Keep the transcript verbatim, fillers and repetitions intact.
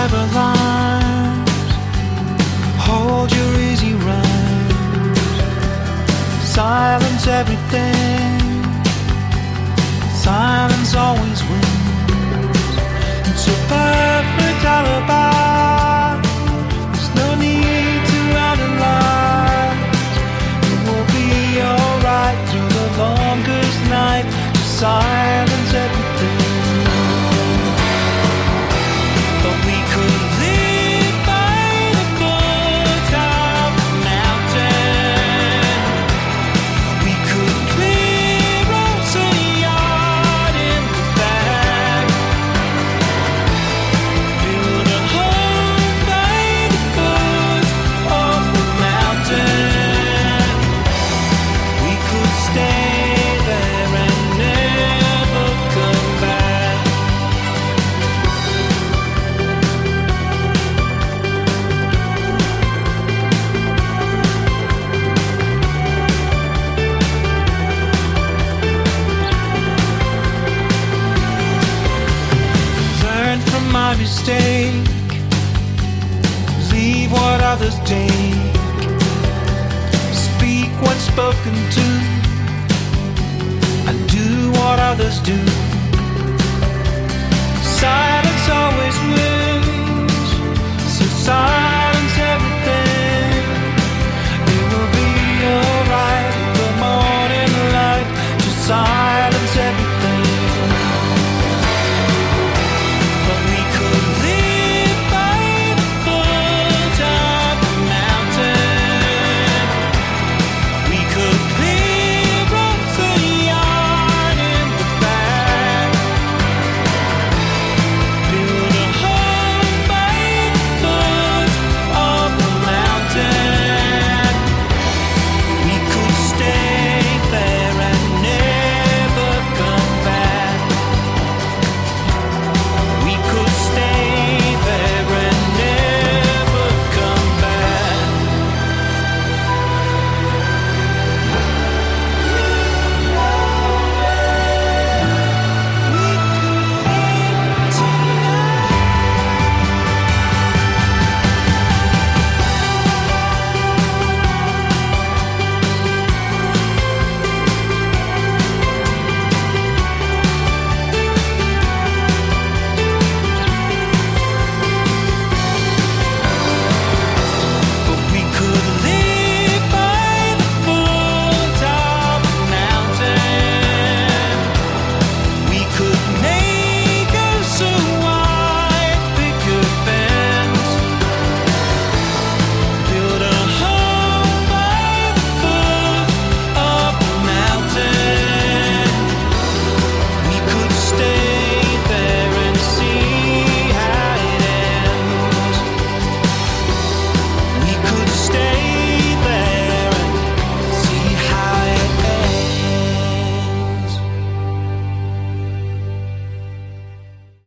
never lies. Hold your easy rhymes. Silence everything. Silence always wins. It's a perfect alibi. There's no need to analyze. It will be alright through the longest night. Just silence everything. But we could live by the foot of the mountain. We could clear us a yard in the back. Build a home by the foot of the mountain. We could stay there and never come back. Learn from my mistake. Leave what others take. Speak what's spoken to. And do what others do. Silence always